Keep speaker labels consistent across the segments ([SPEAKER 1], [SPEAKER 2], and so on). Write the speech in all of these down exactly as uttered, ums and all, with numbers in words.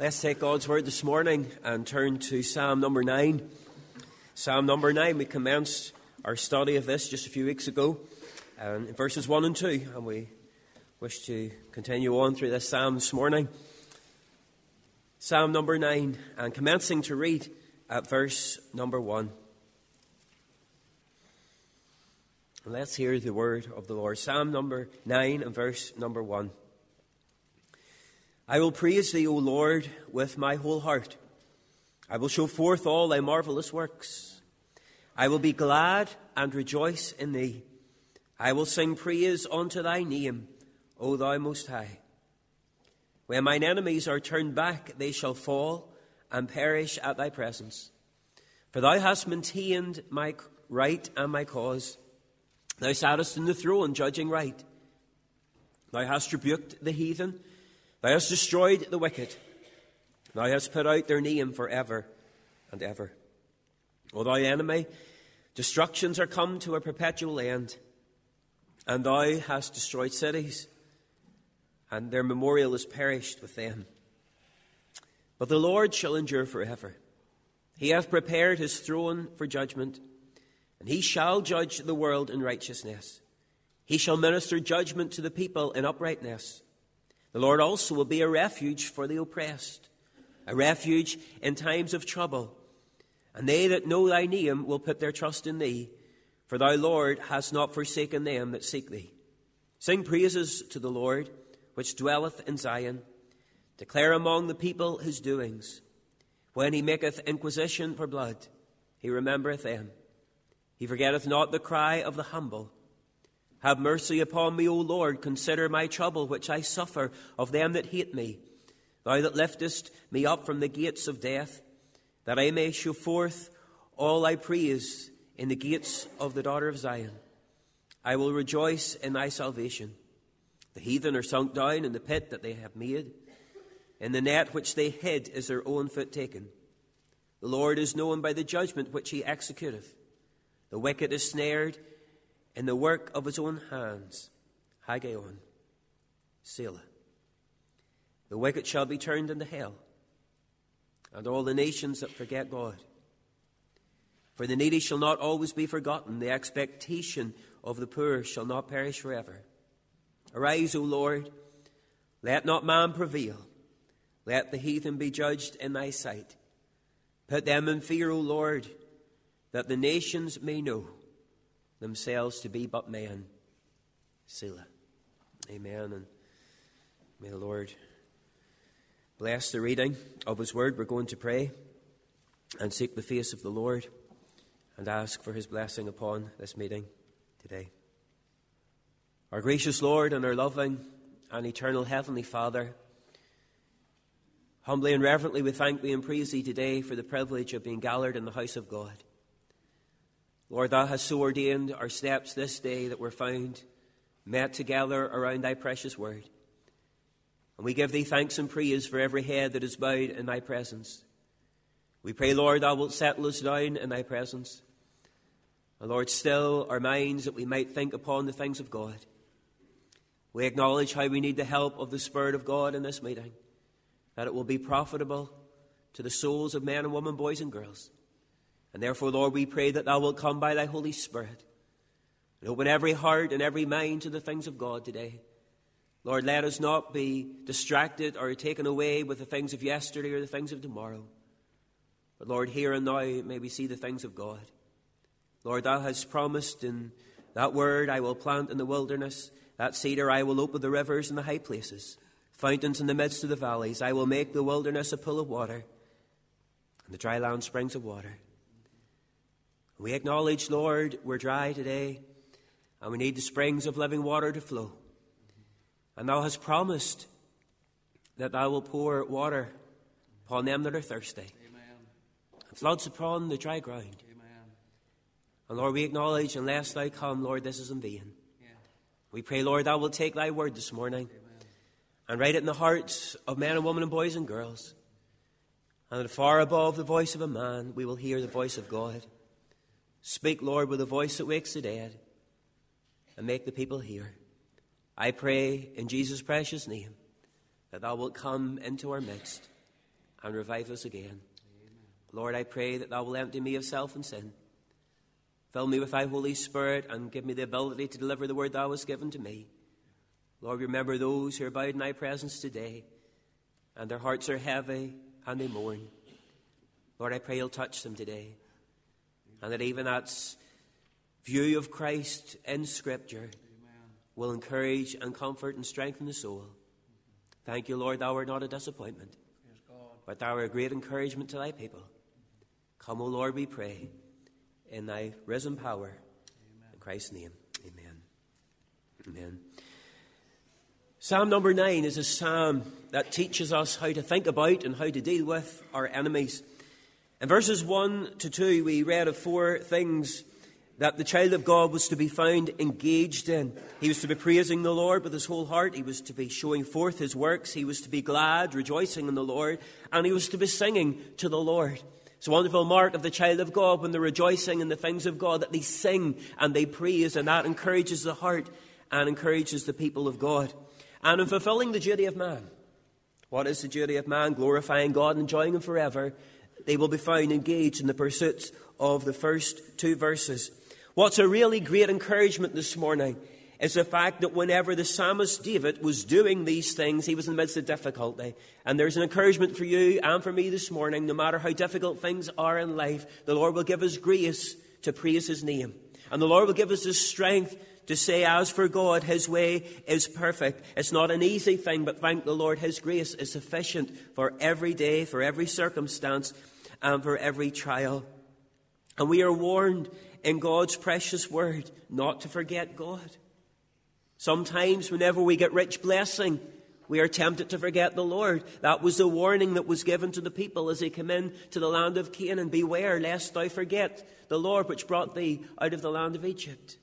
[SPEAKER 1] Let's take God's word this morning and turn to Psalm number nine. Psalm number nine, we commenced our study of this just a few weeks ago, um, in verses one and two, and we wish to continue on through this psalm this morning. Psalm number nine, and commencing to read at verse number one. And let's hear the word of the Lord. Psalm number nine and verse number one. I will praise thee, O Lord, with my whole heart. I will show forth all thy marvelous works. I will be glad and rejoice in thee. I will sing praise unto thy name, O thou most high. When mine enemies are turned back, they shall fall and perish at thy presence. For thou hast maintained my right and my cause. Thou sattest in the throne, judging right. Thou hast rebuked the heathen. Thou hast destroyed the wicked. Thou hast put out their name for ever and ever. O thou enemy, destructions are come to a perpetual end, and thou hast destroyed cities, and their memorial is perished with them. But the Lord shall endure forever. He hath prepared his throne for judgment, and he shall judge the world in righteousness. He shall minister judgment to the people in uprightness. The Lord also will be a refuge for the oppressed, a refuge in times of trouble. And they that know thy name will put their trust in thee, for thou, Lord, hast not forsaken them that seek thee. Sing praises to the Lord, which dwelleth in Zion. Declare among the people his doings. When he maketh inquisition for blood, he remembereth them. He forgetteth not the cry of the humble. Have mercy upon me, O Lord. Consider my trouble which I suffer of them that hate me. Thou that liftest me up from the gates of death, that I may show forth all thy praise in the gates of the daughter of Zion. I will rejoice in thy salvation. The heathen are sunk down in the pit that they have made. In the net which they hid is their own foot taken. The Lord is known by the judgment which he executeth. The wicked is snared in the work of his own hands. Haggaion, Selah. The wicked shall be turned into hell, and all the nations that forget God. For the needy shall not always be forgotten. The expectation of the poor shall not perish forever. Arise, O Lord, let not man prevail. Let the heathen be judged in thy sight. Put them in fear, O Lord, that the nations may know themselves to be but men. Selah. Amen. And may the Lord bless the reading of his word. We're going to pray and seek the face of the Lord and ask for his blessing upon this meeting today. Our gracious Lord and our loving and eternal Heavenly Father, humbly and reverently we thank thee and praise thee today for the privilege of being gathered in the house of God. Lord, thou hast so ordained our steps this day that we're found met together around thy precious word. And we give thee thanks and praise for every head that is bowed in thy presence. We pray, Lord, thou wilt settle us down in thy presence. And Lord, still our minds that we might think upon the things of God. We acknowledge how we need the help of the Spirit of God in this meeting, that it will be profitable to the souls of men and women, boys and girls. And therefore, Lord, we pray that thou wilt come by thy Holy Spirit and open every heart and every mind to the things of God today. Lord, let us not be distracted or taken away with the things of yesterday or the things of tomorrow. But Lord, here and now may we see the things of God. Lord, thou hast promised in that word, I will plant in the wilderness, that cedar I will open the rivers in the high places, fountains in the midst of the valleys. I will make the wilderness a pool of water, and the dry land springs of water. We acknowledge, Lord, we're dry today, and we need the springs of living water to flow. And thou hast promised that thou wilt pour water upon them that are thirsty. Amen. And floods upon the dry ground. Amen. And Lord, we acknowledge, unless thou come, Lord, this is in vain. Yeah. We pray, Lord, thou wilt take thy word this morning. Amen. And write it in the hearts of men and women and boys and girls. And that far above the voice of a man, we will hear the voice of God. Speak, Lord, with a voice that wakes the dead, and make the people hear. I pray in Jesus' precious name that thou wilt come into our midst and revive us again. Amen. Lord, I pray that thou will empty me of self and sin. Fill me with thy Holy Spirit and give me the ability to deliver the word thou hast given to me. Lord, remember those who are bowed in thy presence today, and their hearts are heavy and they mourn. Lord, I pray you'll touch them today, and that even that view of Christ in Scripture will encourage and comfort and strengthen the soul. Thank you, Lord, thou art not a disappointment, but thou art a great encouragement to thy people. Come, O Lord, we pray, in thy risen power. Amen. In Christ's name, amen. Amen. Psalm number nine is a psalm that teaches us how to think about and how to deal with our enemies. In verses one to two, we read of four things that the child of God was to be found engaged in. He was to be praising the Lord with his whole heart. He was to be showing forth his works. He was to be glad, rejoicing in the Lord. And he was to be singing to the Lord. It's a wonderful mark of the child of God when they're rejoicing in the things of God, that they sing and they praise, and that encourages the heart and encourages the people of God. And in fulfilling the duty of man, what is the duty of man? Glorifying God and enjoying him forever. They will be found engaged in the pursuits of the first two verses. What's a really great encouragement this morning is the fact that whenever the psalmist David was doing these things, he was in the midst of difficulty. And there's an encouragement for you and for me this morning. No matter how difficult things are in life, the Lord will give us grace to praise his name. And the Lord will give us the strength to say, as for God, his way is perfect. It's not an easy thing, but thank the Lord, his grace is sufficient for every day, for every circumstance, and for every trial. And we are warned in God's precious word not to forget God. Sometimes whenever we get rich blessing, we are tempted to forget the Lord. That was the warning that was given to the people as they came in to the land of Canaan. Beware lest thou forget the Lord which brought thee out of the land of Egypt.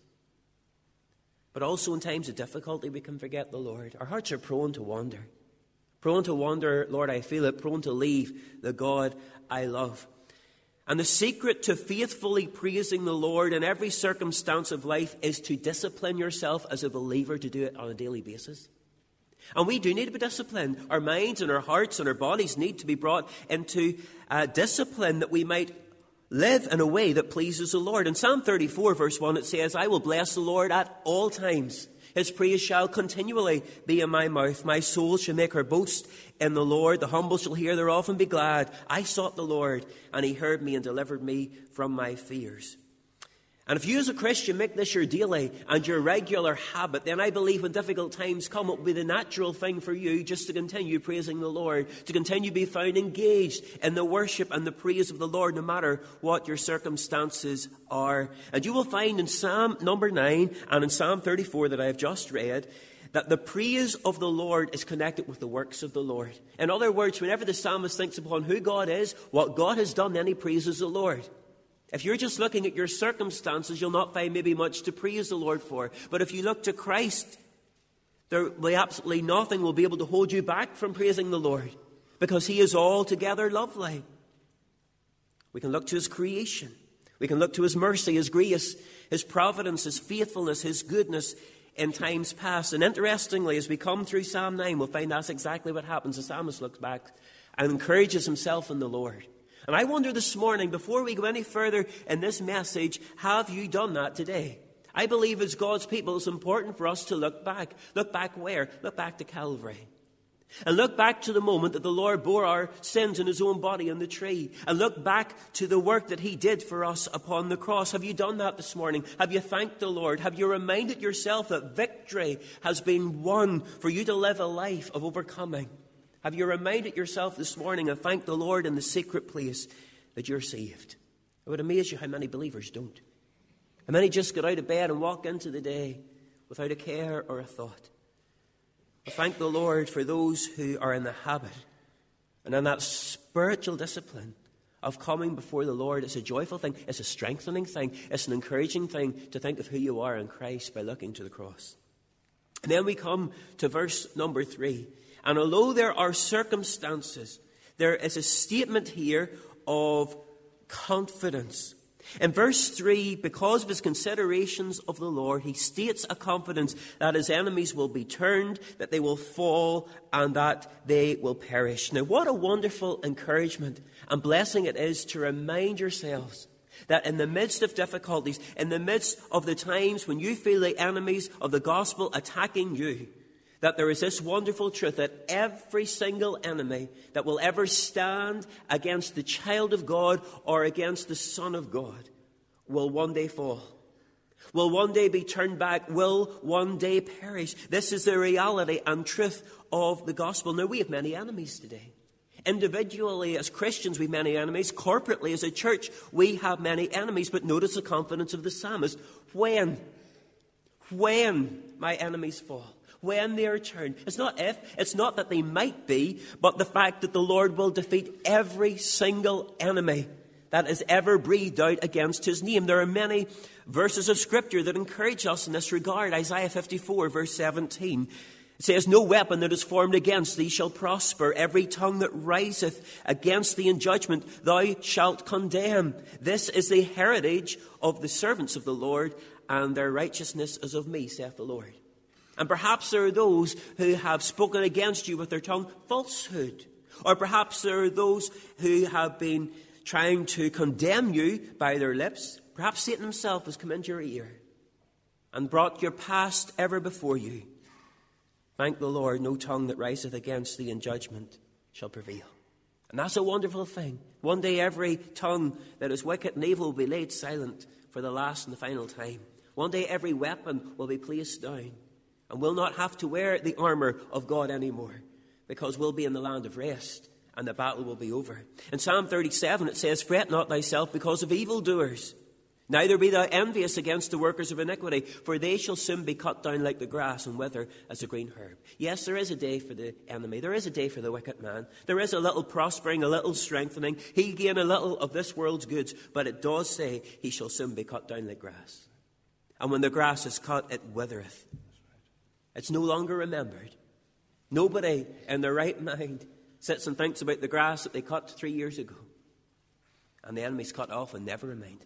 [SPEAKER 1] But also in times of difficulty we can forget the Lord. Our hearts are prone to wander. Prone to wander, Lord, I feel it. Prone to leave the God I love. And the secret to faithfully praising the Lord in every circumstance of life is to discipline yourself as a believer to do it on a daily basis. And we do need to be disciplined. Our minds and our hearts and our bodies need to be brought into uh, discipline that we might live in a way that pleases the Lord. In Psalm thirty-four, verse one, it says, I will bless the Lord at all times. His praise shall continually be in my mouth. My soul shall make her boast in the Lord. The humble shall hear thereof and be glad. I sought the Lord, and he heard me and delivered me from my fears. And if you as a Christian make this your daily and your regular habit, then I believe when difficult times come, it will be the natural thing for you just to continue praising the Lord, to continue to be found engaged in the worship and the praise of the Lord, no matter what your circumstances are. And you will find in Psalm number nine and in Psalm thirty-four that I have just read, that the praise of the Lord is connected with the works of the Lord. In other words, whenever the psalmist thinks upon who God is, what God has done, then he praises the Lord. If you're just looking at your circumstances, you'll not find maybe much to praise the Lord for. But if you look to Christ, there will be absolutely nothing will be able to hold you back from praising the Lord, because he is altogether lovely. We can look to his creation. We can look to his mercy, his grace, his providence, his faithfulness, his goodness in times past. And interestingly, as we come through Psalm nine, we'll find that's exactly what happens. The psalmist looks back and encourages himself in the Lord. And I wonder this morning, before we go any further in this message, have you done that today? I believe as God's people, it's important for us to look back. Look back where? Look back to Calvary. And look back to the moment that the Lord bore our sins in his own body on the tree. And look back to the work that he did for us upon the cross. Have you done that this morning? Have you thanked the Lord? Have you reminded yourself that victory has been won for you to live a life of overcoming? Have you reminded yourself this morning and thanked the Lord in the secret place that you're saved? It would amaze you how many believers don't. How many just get out of bed and walk into the day without a care or a thought. But thank the Lord for those who are in the habit and in that spiritual discipline of coming before the Lord. It's a joyful thing. It's a strengthening thing. It's an encouraging thing to think of who you are in Christ by looking to the cross. And then we come to verse number three. And although there are circumstances, there is a statement here of confidence. In verse three, because of his considerations of the Lord, he states a confidence that his enemies will be turned, that they will fall, and that they will perish. Now, what a wonderful encouragement and blessing it is to remind yourselves that in the midst of difficulties, in the midst of the times when you feel the enemies of the gospel attacking you, that there is this wonderful truth that every single enemy that will ever stand against the child of God or against the Son of God will one day fall, will one day be turned back, will one day perish. This is the reality and truth of the gospel. Now, we have many enemies today. Individually, as Christians, we have many enemies. Corporately, as a church, we have many enemies. But notice the confidence of the psalmist. When? When my enemies fall. When they are turned. It's not if, it's not that they might be, but the fact that the Lord will defeat every single enemy that has ever breathed out against his name. There are many verses of Scripture that encourage us in this regard. Isaiah fifty-four, verse seventeen. It says, no weapon that is formed against thee shall prosper. Every tongue that riseth against thee in judgment thou shalt condemn. This is the heritage of the servants of the Lord, and their righteousness is of me, saith the Lord. And perhaps there are those who have spoken against you with their tongue falsehood. Or perhaps there are those who have been trying to condemn you by their lips. Perhaps Satan himself has come into your ear and brought your past ever before you. Thank the Lord, no tongue that riseth against thee in judgment shall prevail. And that's a wonderful thing. One day every tongue that is wicked and evil will be laid silent for the last and the final time. One day every weapon will be placed down. And we'll not have to wear the armour of God anymore, because we'll be in the land of rest and the battle will be over. In Psalm thirty-seven it says, fret not thyself because of evildoers, neither be thou envious against the workers of iniquity, for they shall soon be cut down like the grass and wither as the green herb. Yes, there is a day for the enemy. There is a day for the wicked man. There is a little prospering, a little strengthening. He gain a little of this world's goods, but it does say he shall soon be cut down like grass. And when the grass is cut, it withereth. It's no longer remembered. Nobody in their right mind sits and thinks about the grass that they cut three years ago. And the enemy's cut off and never reminded.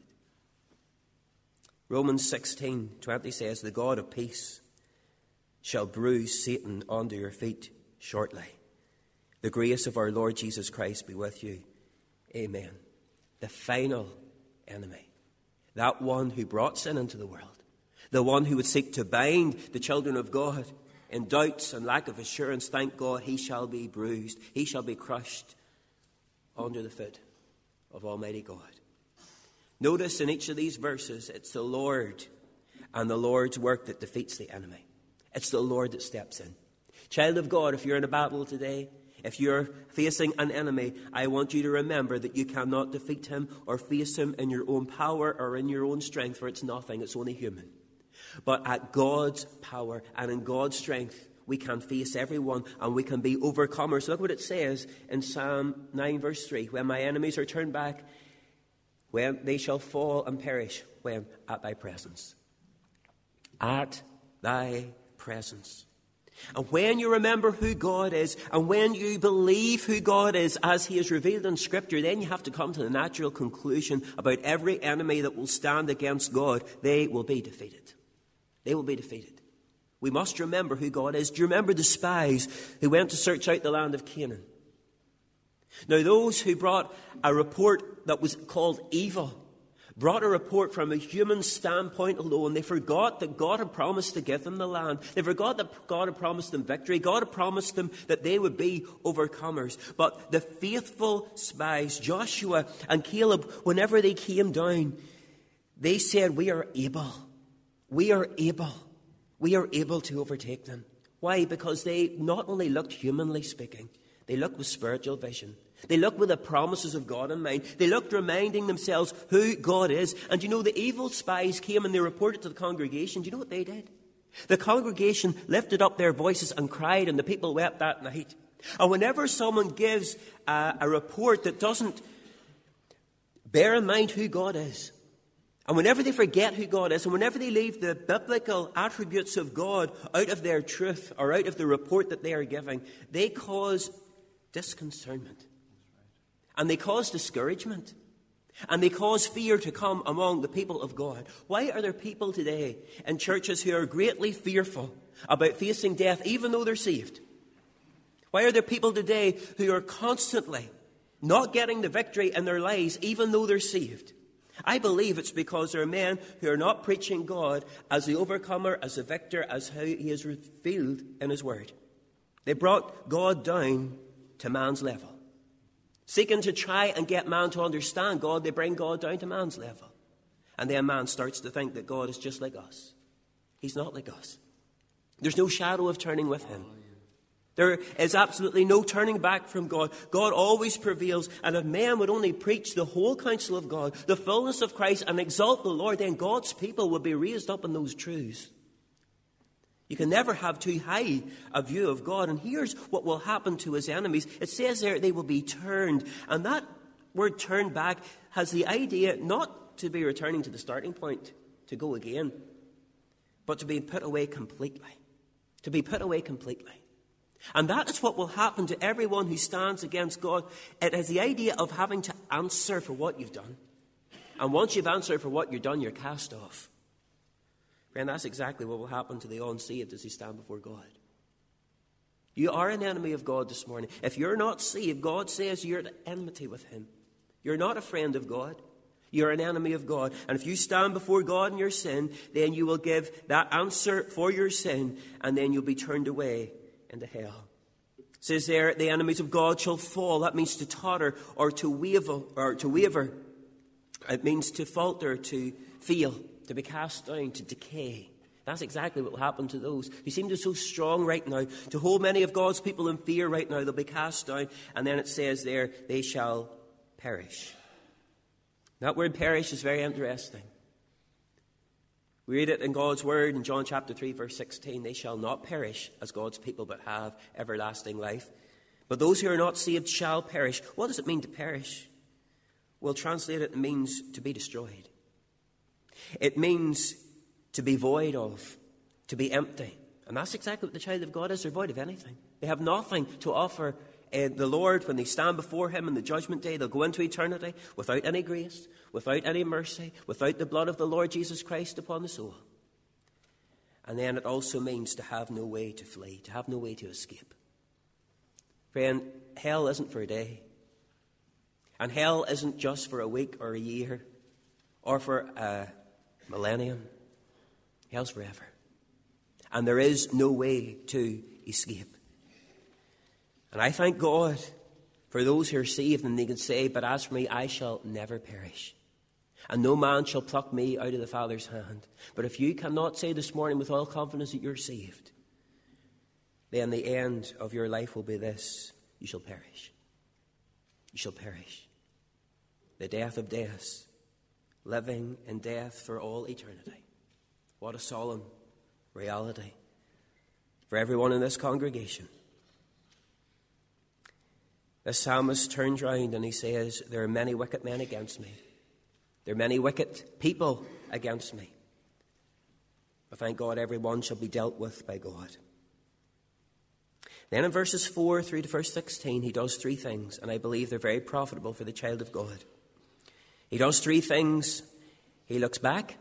[SPEAKER 1] Romans sixteen twenty says, the God of peace shall bruise Satan under your feet shortly. The grace of our Lord Jesus Christ be with you. Amen. The final enemy. That one who brought sin into the world. The one who would seek to bind the children of God in doubts and lack of assurance, thank God, he shall be bruised. He shall be crushed under the foot of Almighty God. Notice in each of these verses, it's the Lord and the Lord's work that defeats the enemy. It's the Lord that steps in. Child of God, if you're in a battle today, if you're facing an enemy, I want you to remember that you cannot defeat him or face him in your own power or in your own strength, for it's nothing, it's only human. But at God's power and in God's strength, we can face everyone and we can be overcomers. Look what it says in Psalm nine, verse three. When my enemies are turned back, when they shall fall and perish, when? At thy presence. At thy presence. And when you remember who God is, and when you believe who God is as he is revealed in Scripture, then you have to come to the natural conclusion about every enemy that will stand against God. They will be defeated. They will be defeated. We must remember who God is. Do you remember the spies who went to search out the land of Canaan? Now, those who brought a report that was called evil, brought a report from a human standpoint alone. They forgot that God had promised to give them the land. They forgot that God had promised them victory. God had promised them that they would be overcomers. But the faithful spies, Joshua and Caleb, whenever they came down, they said, we are able. We are able. We are able to overtake them. Why? Because they not only looked humanly speaking, they looked with spiritual vision. They looked with the promises of God in mind. They looked reminding themselves who God is. And you know, the evil spies came and they reported to the congregation. Do you know what they did? The congregation lifted up their voices and cried, and the people wept that night. And whenever someone gives a, a report that doesn't bear in mind who God is, and whenever they forget who God is, and whenever they leave the biblical attributes of God out of their truth or out of the report that they are giving, they cause disconcernment. And they cause discouragement. And they cause fear to come among the people of God. Why are there people today in churches who are greatly fearful about facing death even though they're saved? Why are there people today who are constantly not getting the victory in their lives even though they're saved? I believe it's because there are men who are not preaching God as the overcomer, as the victor, as how he is revealed in his word. They brought God down to man's level. Seeking to try and get man to understand God, they bring God down to man's level. And then man starts to think that God is just like us. He's not like us. There's no shadow of turning with him. There is absolutely no turning back from God. God always prevails. And if men would only preach the whole counsel of God, the fullness of Christ, and exalt the Lord, then God's people would be raised up in those truths. You can never have too high a view of God. And here's what will happen to his enemies. It says there they will be turned. And that word turned back has the idea not to be returning to the starting point, to go again, but to be put away completely. To be put away completely. And that is what will happen to everyone who stands against God. It is the idea of having to answer for what you've done. And once you've answered for what you've done, you're cast off. And that's exactly what will happen to the unsaved as they stand before God. You are an enemy of God this morning. If you're not saved, God says you're at enmity with him. You're not a friend of God. You're an enemy of God. And if you stand before God in your sin, then you will give that answer for your sin, and then you'll be turned away into hell. It says there, the enemies of God shall fall. That means to totter or to waver, or to waver. It means to falter, to fail, to be cast down, to decay. That's exactly what will happen to those who seem to be so strong right now, to hold many of God's people in fear right now. They'll be cast down. And then it says there, they shall perish. That word perish is very interesting. We read it in God's word in John chapter three, verse sixteen. They shall not perish as God's people, but have everlasting life. But those who are not saved shall perish. What does it mean to perish? Well, translated, it means to be destroyed. It means to be void of, to be empty. And that's exactly what the child of God is. They're void of anything. They have nothing to offer uh, the Lord when they stand before him in the judgment day. They'll go into eternity without any grace, without any mercy, without the blood of the Lord Jesus Christ upon the soul. And then it also means to have no way to flee, to have no way to escape. Friend, hell isn't for a day. And hell isn't just for a week or a year or for a millennium. Hell's forever. And there is no way to escape. And I thank God for those who are saved and they can say, but as for me, I shall never perish. And no man shall pluck me out of the Father's hand. But if you cannot say this morning with all confidence that you're saved, then the end of your life will be this: you shall perish. You shall perish. The death of deaths, living in death for all eternity. What a solemn reality for everyone in this congregation. The psalmist turns round and he says, there are many wicked men against me. There are many wicked people against me. But thank God every one shall be dealt with by God. Then in verses four through to verse sixteen, he does three things, and I believe they're very profitable for the child of God. He does three things. He looks back,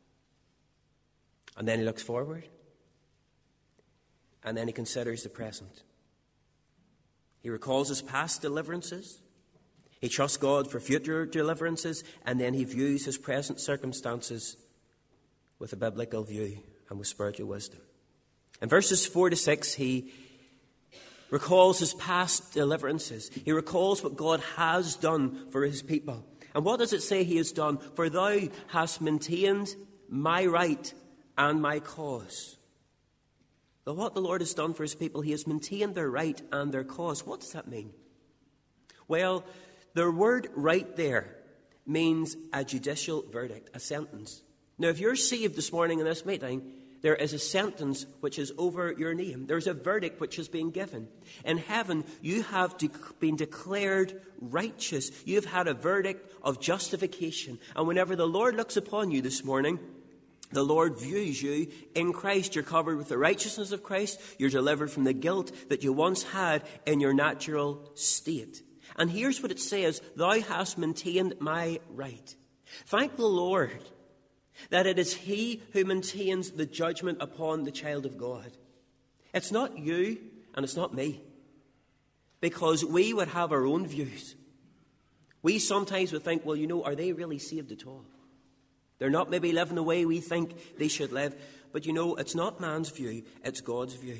[SPEAKER 1] and then he looks forward, and then he considers the present. He recalls his past deliverances. He trusts God for future deliverances, and then he views his present circumstances with a biblical view and with spiritual wisdom. In verses four to six, he recalls his past deliverances. He recalls what God has done for his people. And what does it say he has done? For thou hast maintained my right and my cause. But what the Lord has done for his people, he has maintained their right and their cause. What does that mean? Well, the word right there means a judicial verdict, a sentence. Now, if you're saved this morning in this meeting, there is a sentence which is over your name. There's a verdict which has been given. In heaven, you have de- been declared righteous. You've had a verdict of justification. And whenever the Lord looks upon you this morning, the Lord views you in Christ. You're covered with the righteousness of Christ. You're delivered from the guilt that you once had in your natural state. And here's what it says: thou hast maintained my right. Thank the Lord that it is he who maintains the judgment upon the child of God. It's not you and it's not me, because we would have our own views. We sometimes would think, well, you know, are they really saved at all? They're not maybe living the way we think they should live. But you know, it's not man's view, it's God's view.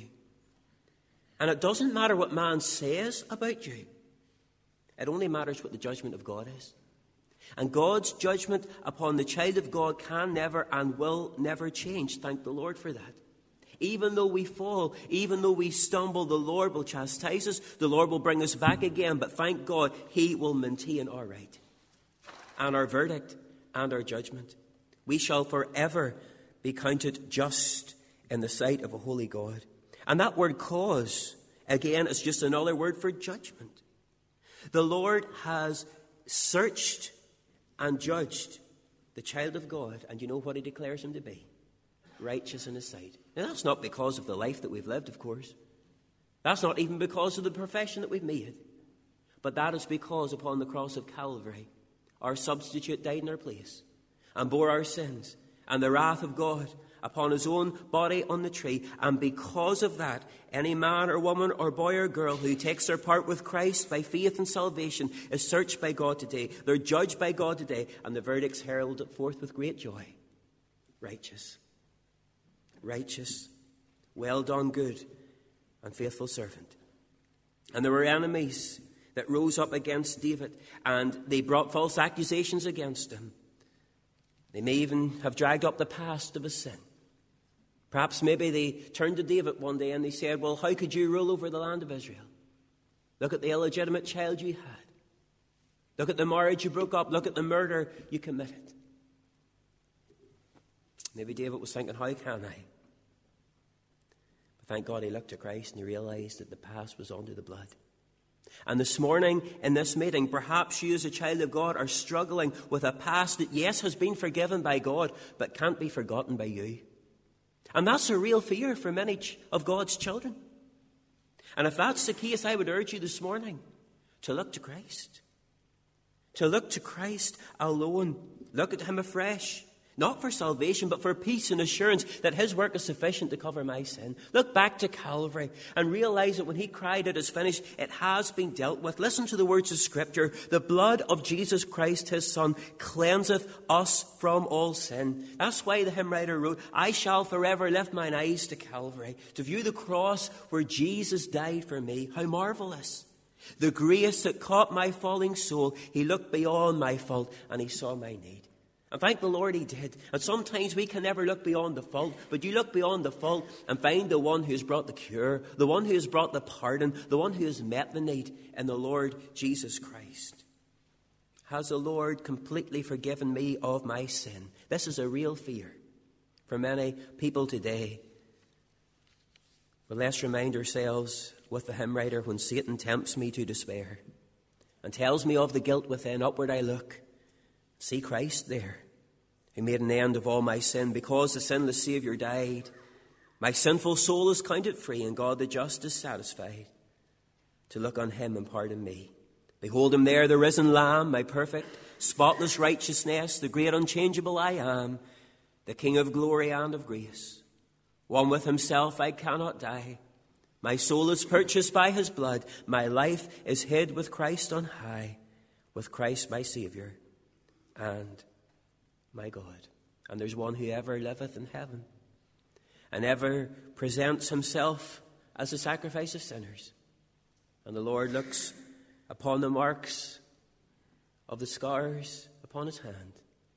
[SPEAKER 1] And it doesn't matter what man says about you. It only matters what the judgment of God is. And God's judgment upon the child of God can never and will never change. Thank the Lord for that. Even though we fall, even though we stumble, the Lord will chastise us. The Lord will bring us back again. But thank God, he will maintain our right and our verdict and our judgment. We shall forever be counted just in the sight of a holy God. And that word cause, again, is just another word for judgment. The Lord has searched and judged the child of God, and you know what he declares him to be? Righteous in his sight. Now, that's not because of the life that we've lived, of course. That's not even because of the profession that we've made. But that is because upon the cross of Calvary, our substitute died in our place and bore our sins and the wrath of God upon his own body on the tree. And because of that, any man or woman or boy or girl who takes their part with Christ by faith and salvation is searched by God today. They're judged by God today, and the verdict's heralded forth with great joy. Righteous. Righteous. Well done, good and faithful servant. And there were enemies that rose up against David, and they brought false accusations against him. They may even have dragged up the past of his sin. Perhaps maybe they turned to David one day and they said, well, how could you rule over the land of Israel? Look at the illegitimate child you had. Look at the marriage you broke up. Look at the murder you committed. Maybe David was thinking, how can I? But thank God he looked to Christ and he realized that the past was under the blood. And this morning in this meeting, perhaps you as a child of God are struggling with a past that, yes, has been forgiven by God, but can't be forgotten by you. And that's a real fear for many of God's children. And if that's the case, I would urge you this morning to look to Christ. To look to Christ alone. Look at him afresh. Not for salvation, but for peace and assurance that his work is sufficient to cover my sin. Look back to Calvary and realize that when he cried, it is finished, it has been dealt with. Listen to the words of Scripture. The blood of Jesus Christ, his Son, cleanseth us from all sin. That's why the hymn writer wrote, I shall forever lift mine eyes to Calvary, to view the cross where Jesus died for me. How marvelous. The grace that caught my falling soul. He looked beyond my fault and he saw my need. And thank the Lord he did. And sometimes we can never look beyond the fault, but you look beyond the fault and find the one who has brought the cure, the one who has brought the pardon, the one who has met the need in the Lord Jesus Christ. Has the Lord completely forgiven me of my sin? This is a real fear for many people today. But let's remind ourselves with the hymn writer, when Satan tempts me to despair and tells me of the guilt within, upward I look. See Christ there, who made an end of all my sin. Because the sinless Saviour died, my sinful soul is counted free, and God the just is satisfied to look on him and pardon me. Behold him there, the risen Lamb, my perfect, spotless righteousness, the great unchangeable I am, the King of glory and of grace. One with himself I cannot die. My soul is purchased by his blood. My life is hid with Christ on high, with Christ my Saviour and my God. And there's one who ever liveth in heaven and ever presents himself as a sacrifice of sinners. And the Lord looks upon the marks of the scars upon his hand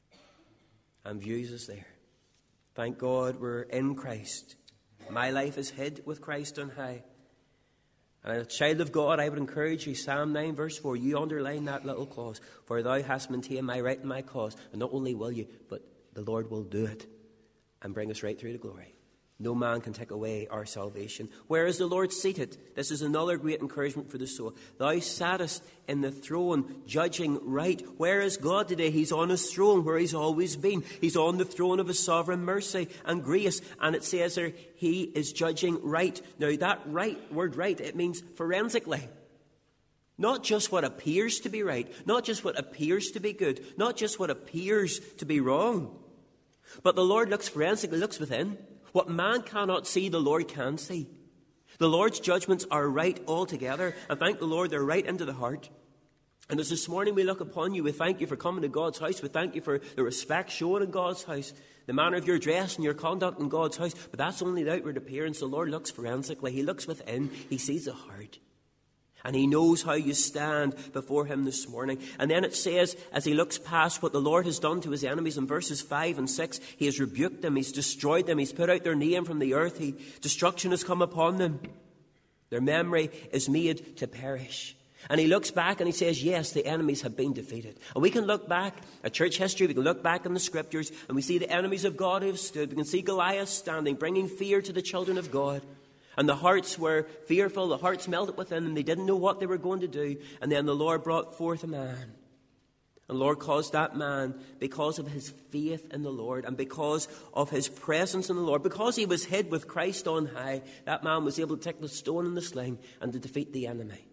[SPEAKER 1] and views us there. Thank God we're in Christ. My life is hid with Christ on high. And as a child of God, I would encourage you, Psalm nine verse four, you underline that little clause. For thou hast maintained my right and my cause. And not only will you, but the Lord will do it and bring us right through to glory. No man can take away our salvation. Where is the Lord seated? This is another great encouragement for the soul. Thou sattest in the throne, judging right. Where is God today? He's on his throne where he's always been. He's on the throne of his sovereign mercy and grace. And it says there, he is judging right. Now that right, word right, it means forensically. Not just what appears to be right, not just what appears to be good, not just what appears to be wrong. But the Lord looks forensically, looks within. What man cannot see, the Lord can see. The Lord's judgments are right altogether, and thank the Lord, they're right into the heart. And as this morning we look upon you, we thank you for coming to God's house. We thank you for the respect shown in God's house, the manner of your dress and your conduct in God's house. But that's only the outward appearance. The Lord looks forensically. He looks within. He sees the heart. And he knows how you stand before him this morning. And then it says, as he looks past what the Lord has done to his enemies in verses five and six, he has rebuked them, he's destroyed them, he's put out their name from the earth, he, destruction has come upon them. Their memory is made to perish. And he looks back and he says, yes, the enemies have been defeated. And we can look back at church history, we can look back in the scriptures, and we see the enemies of God who have stood. We can see Goliath standing, bringing fear to the children of God. And the hearts were fearful, the hearts melted within them, they didn't know what they were going to do. And then the Lord brought forth a man. And the Lord caused that man, because of his faith in the Lord and because of his presence in the Lord, because he was hid with Christ on high, that man was able to take the stone and the sling and to defeat the enemy.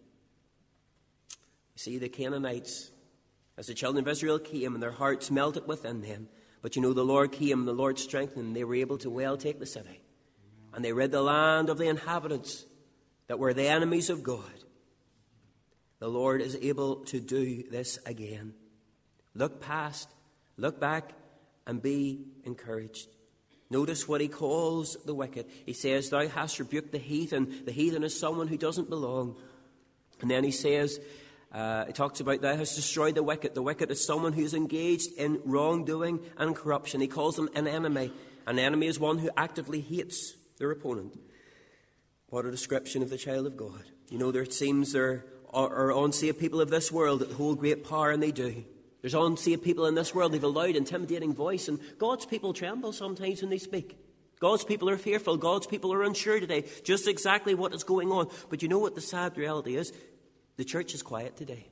[SPEAKER 1] You see, the Canaanites, as the children of Israel came, and their hearts melted within them, but you know, the Lord came and the Lord strengthened them, they were able to well take the city. And they rid the land of the inhabitants that were the enemies of God. The Lord is able to do this again. Look past, look back, and be encouraged. Notice what he calls the wicked. He says, thou hast rebuked the heathen. The heathen is someone who doesn't belong. And then he says, uh, he talks about, thou hast destroyed the wicked. The wicked is someone who is engaged in wrongdoing and corruption. He calls them an enemy. An enemy is one who actively hates their opponent. What a description of the child of God. You know, there seems there are, are unsaved people of this world that hold great power, and they do. There's unsaved people in this world, they've a loud, intimidating voice, and God's people tremble sometimes when they speak. God's people are fearful. God's people are unsure today, just exactly what is going on. But you know what the sad reality is? The church is quiet today.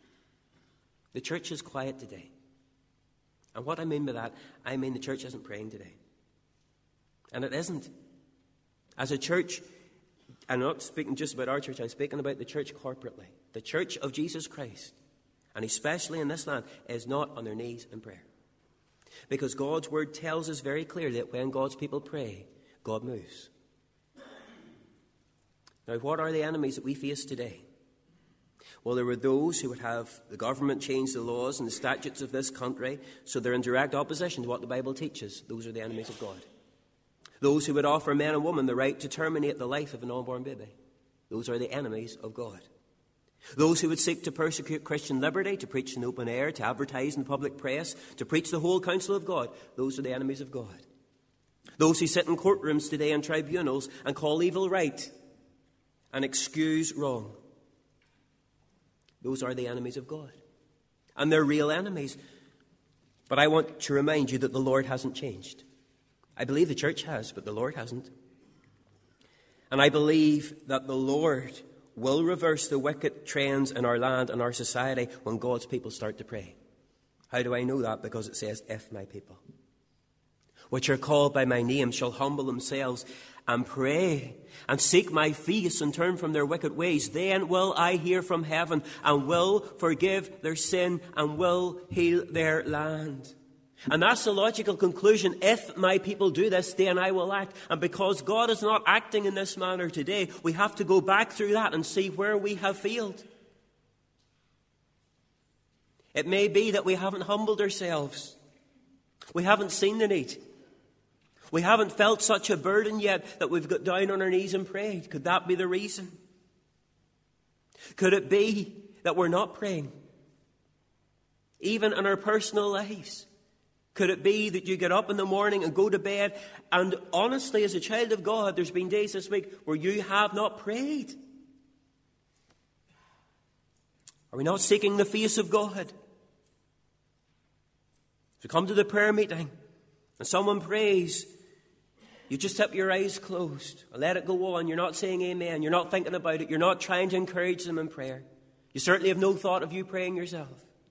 [SPEAKER 1] The church is quiet today. And what I mean by that, I mean the church isn't praying today. And it isn't. As a church, I'm not speaking just about our church, I'm speaking about the church corporately. The church of Jesus Christ, and especially in this land, is not on their knees in prayer. Because God's word tells us very clearly that when God's people pray, God moves. Now, what are the enemies that we face today? Well, there were those who would have the government change the laws and the statutes of this country so they're in direct opposition to what the Bible teaches. Those are the enemies of God. Those who would offer men and women the right to terminate the life of an unborn baby. Those are the enemies of God. Those who would seek to persecute Christian liberty, to preach in open air, to advertise in the public press, to preach the whole counsel of God. Those are the enemies of God. Those who sit in courtrooms today in tribunals and call evil right and excuse wrong. Those are the enemies of God. And they're real enemies. But I want to remind you that the Lord hasn't changed. I believe the church has, but the Lord hasn't. And I believe that the Lord will reverse the wicked trends in our land and our society when God's people start to pray. How do I know that? Because it says, if my people, which are called by my name, shall humble themselves and pray and seek my face and turn from their wicked ways, then will I hear from heaven and will forgive their sin and will heal their land. And that's the logical conclusion. If my people do this, then I will act. And because God is not acting in this manner today, we have to go back through that and see where we have failed. It may be that we haven't humbled ourselves. We haven't seen the need. We haven't felt such a burden yet that we've got down on our knees and prayed. Could that be the reason? Could it be that we're not praying? Even in our personal lives. Could it be that you get up in the morning and go to bed, and honestly, as a child of God, there's been days this week where you have not prayed? Are we not seeking the face of God? To come to the prayer meeting and someone prays, you just have your eyes closed and let it go on. You're not saying amen. You're not thinking about it. You're not trying to encourage them in prayer. You certainly have no thought of you praying yourself.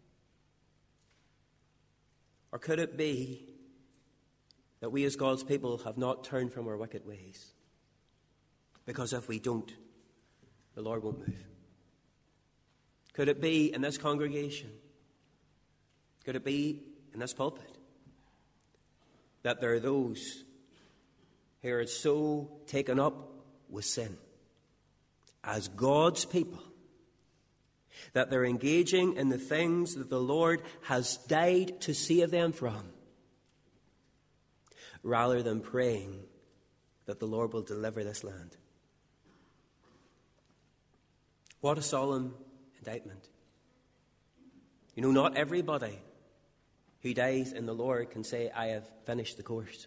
[SPEAKER 1] Or could it be that we as God's people have not turned from our wicked ways? Because if we don't, the Lord won't move. Could it be in this congregation? Could it be in this pulpit that there are those who are so taken up with sin as God's people that they're engaging in the things that the Lord has died to save them from, rather than praying that the Lord will deliver this land? What a solemn indictment. You know, not everybody who dies in the Lord can say, I have finished the course.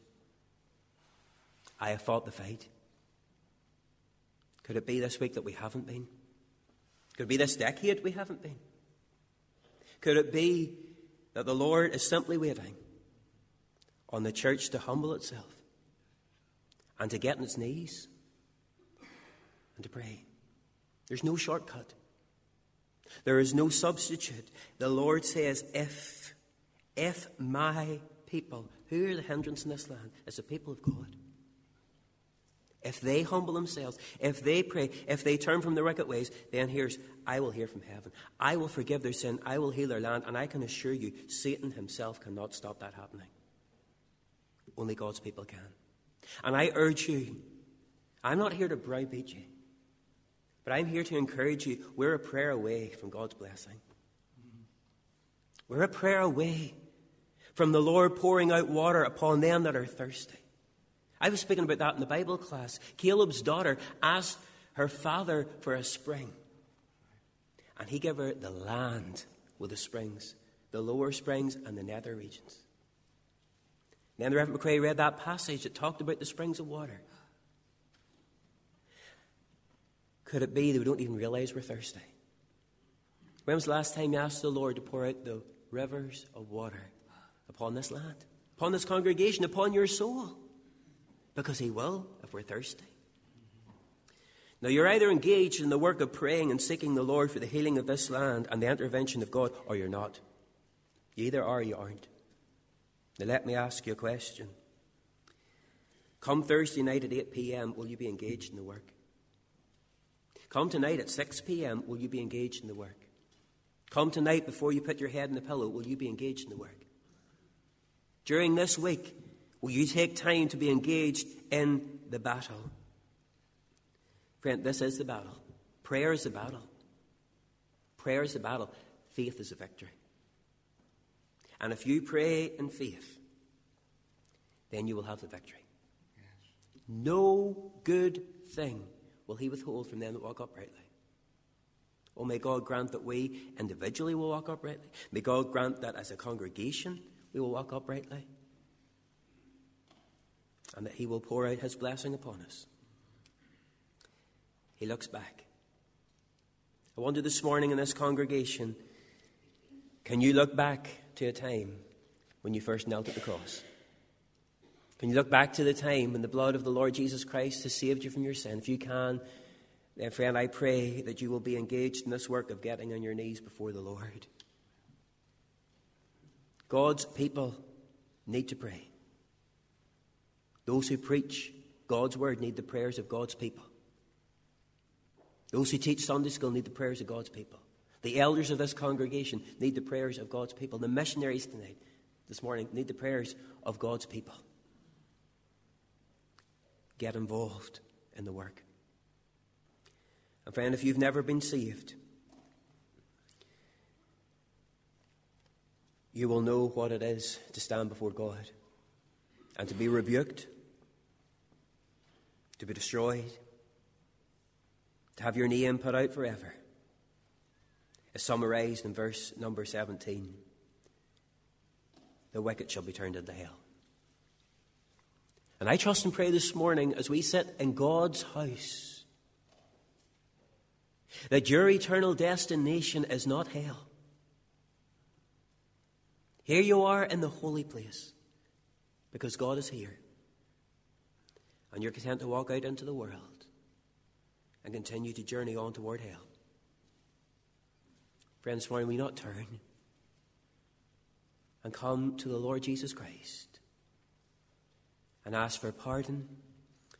[SPEAKER 1] I have fought the fight. Could it be this week that we haven't been? Could it be this decade we haven't been? Could it be that the Lord is simply waiting on the church to humble itself and to get on its knees and to pray? There's no shortcut. There is no substitute. The Lord says, if, if my people, who are the hindrance in this land? It's the people of God. If they humble themselves, if they pray, if they turn from their wicked ways, then here's, I will hear from heaven. I will forgive their sin. I will heal their land. And I can assure you, Satan himself cannot stop that happening. Only God's people can. And I urge you, I'm not here to browbeat you, but I'm here to encourage you. We're a prayer away from God's blessing. We're a prayer away from the Lord pouring out water upon them that are thirsty. I was speaking about that in the Bible class. Caleb's daughter asked her father for a spring, and he gave her the land with the springs, the lower springs and the nether regions. Then the Reverend McCrae read that passage that talked about the springs of water. Could it be that we don't even realize we're thirsty? When was the last time you asked the Lord to pour out the rivers of water upon this land, upon this congregation, upon your soul? Because he will if we're thirsty. Now, you're either engaged in the work of praying and seeking the Lord for the healing of this land and the intervention of God, or you're not. You either are or you aren't. Now, let me ask you a question. Come Thursday night at eight p.m., will you be engaged in the work? Come tonight at six p.m., will you be engaged in the work? Come tonight before you put your head in the pillow, will you be engaged in the work? During this week, will you take time to be engaged in the battle? Friend, this is the battle. Prayer is the battle. Prayer is the battle. Faith is the victory. And if you pray in faith, then you will have the victory. Yes. No good thing will he withhold from them that walk uprightly. Oh, may God grant that we individually will walk uprightly. May God grant that as a congregation we will walk uprightly. And that he will pour out his blessing upon us. He looks back. I wonder this morning in this congregation, can you look back to a time when you first knelt at the cross? Can you look back to the time when the blood of the Lord Jesus Christ has saved you from your sin? If you can, then friend, I pray that you will be engaged in this work of getting on your knees before the Lord. God's people need to pray. Those who preach God's word need the prayers of God's people. Those who teach Sunday school need the prayers of God's people. The elders of this congregation need the prayers of God's people. The missionaries tonight, this morning, need the prayers of God's people. Get involved in the work. And friend, if you've never been saved, you will know what it is to stand before God and to be rebuked, to be destroyed, to have your name put out forever. As summarized in verse number seventeen, the wicked shall be turned into hell. And I trust and pray this morning as we sit in God's house that your eternal destination is not hell. Here you are in the holy place because God is here. And you're content to walk out into the world and continue to journey on toward hell. Friends, this morning we not turn and come to the Lord Jesus Christ and ask for pardon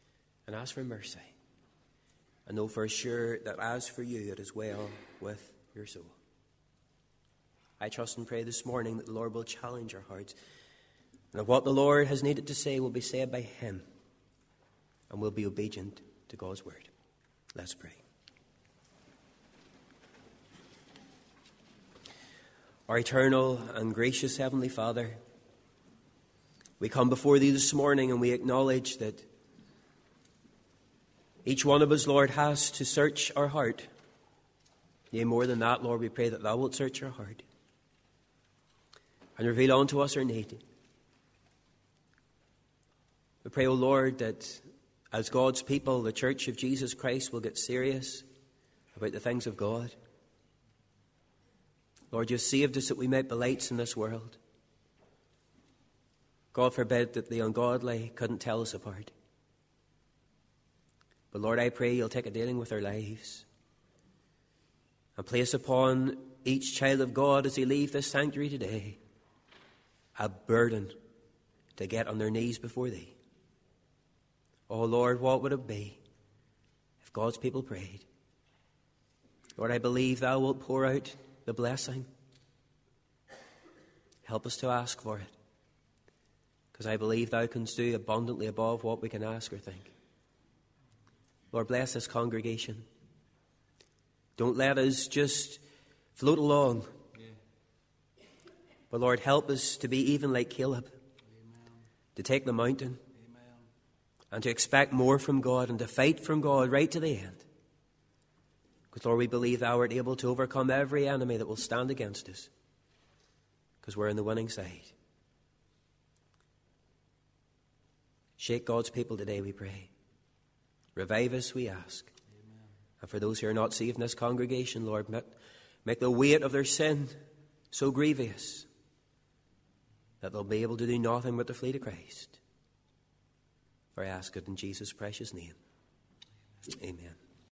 [SPEAKER 1] and ask for mercy, and know for sure that as for you it is well with your soul. I trust and pray this morning that the Lord will challenge our hearts, and that what the Lord has needed to say will be said by him, and will be obedient to God's word. Let's pray. Our eternal and gracious Heavenly Father, we come before thee this morning and we acknowledge that each one of us, Lord, has to search our heart. Yea, more than that, Lord, we pray that thou wilt search our heart and reveal unto us our need. We pray, O Lord, that as God's people, the Church of Jesus Christ will get serious about the things of God. Lord, you saved us that we might be lights in this world. God forbid that the ungodly couldn't tell us apart. But Lord, I pray you'll take a dealing with our lives and place upon each child of God as they leave this sanctuary today a burden to get on their knees before thee. Oh Lord, what would it be if God's people prayed? Lord, I believe thou wilt pour out the blessing. Help us to ask for it, because I believe thou canst do abundantly above what we can ask or think. Lord, bless this congregation. Don't let us just float along. Yeah. But Lord, help us to be even like Caleb. Amen. To take the mountain. Amen. And to expect more from God and to fight from God right to the end. Because Lord, we believe thou art able to overcome every enemy that will stand against us, because we're on the winning side. Shake God's people today, we pray. Revive us, we ask. Amen. And for those who are not saved in this congregation, Lord, make, make the weight of their sin so grievous that they'll be able to do nothing but to flee to Christ. For I ask it in Jesus' precious name. Amen.